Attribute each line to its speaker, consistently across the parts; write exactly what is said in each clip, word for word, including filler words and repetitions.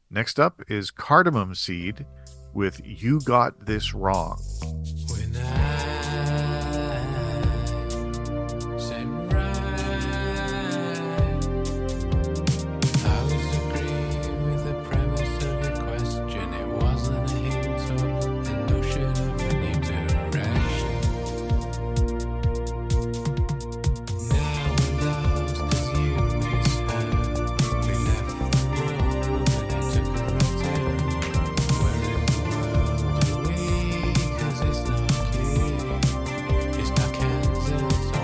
Speaker 1: Next up is Cardamom Seed with You Got This Wrong.
Speaker 2: When I said right, I was agreeing with the premise of your question. It wasn't a hint or a notion of a new direction. Now we're lost 'cause you misheard. We left the road and it took a right turn. Where in the world are we? 'Cause it's not clear. It's not Kansas or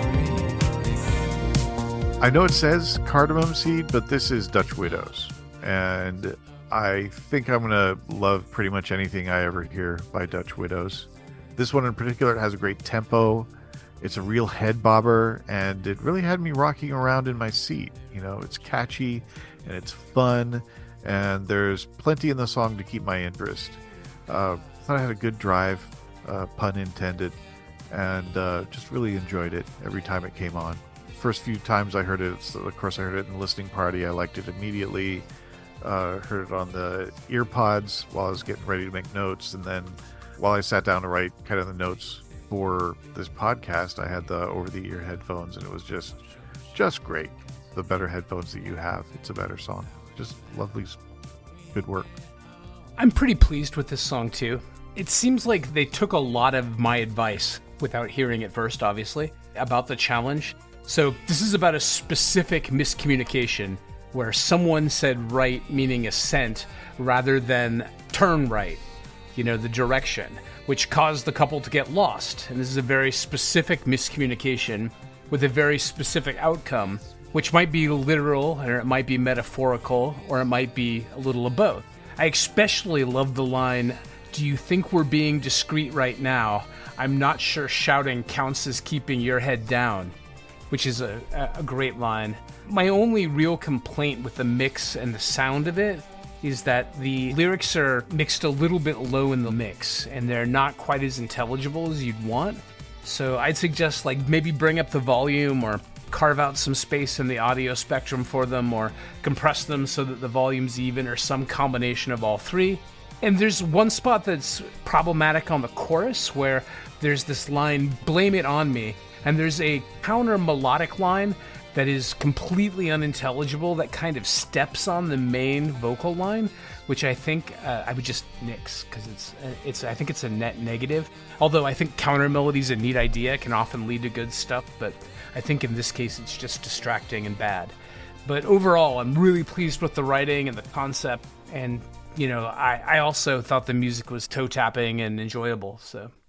Speaker 2: Italy.
Speaker 1: I know it says Cardamom Seed, but this is Dutch Widows. And I think I'm going to love pretty much anything I ever hear by Dutch Widows. This one in particular has a great tempo. It's a real head bobber, and it really had me rocking around in my seat. You know, it's catchy and it's fun, and there's plenty in the song to keep my interest. Uh, I thought I had a good drive, uh, pun intended, and uh, just really enjoyed it every time it came on. First few times I heard it, so of course I heard it in the listening party. I liked it immediately. Uh, heard it on the ear pods while I was getting ready to make notes, and then while I sat down to write kind of the notes for this podcast, I had the over-the-ear headphones, and it was just, just great. The better headphones that you have, it's a better song. Just lovely, good work.
Speaker 3: I'm pretty pleased with this song too. It seems like they took a lot of my advice, without hearing it first, obviously, about the challenge. So this is about a specific miscommunication where someone said right, meaning ascent, rather than turn right, you know, the direction, which caused the couple to get lost. And this is a very specific miscommunication with a very specific outcome, which might be literal, or it might be metaphorical, or it might be a little of both. I especially love the line, "Do you think we're being discreet right now? I'm not sure shouting counts as keeping your head down," which is a, a great line. My only real complaint with the mix and the sound of it is that the lyrics are mixed a little bit low in the mix, and they're not quite as intelligible as you'd want. So I'd suggest like maybe bring up the volume, or carve out some space in the audio spectrum for them, or compress them so that the volume's even, or some combination of all three. And there's one spot that's problematic on the chorus where there's this line, "Blame it on me," and there's a counter melodic line that is completely unintelligible that kind of steps on the main vocal line, which I think uh, I would just nix, because it's it's I think it's a net negative. Although I think counter melody's a neat idea, it can often lead to good stuff, but I think in this case it's just distracting and bad. But overall, I'm really pleased with the writing and the concept, and you know, I, I also thought the music was toe-tapping and enjoyable, so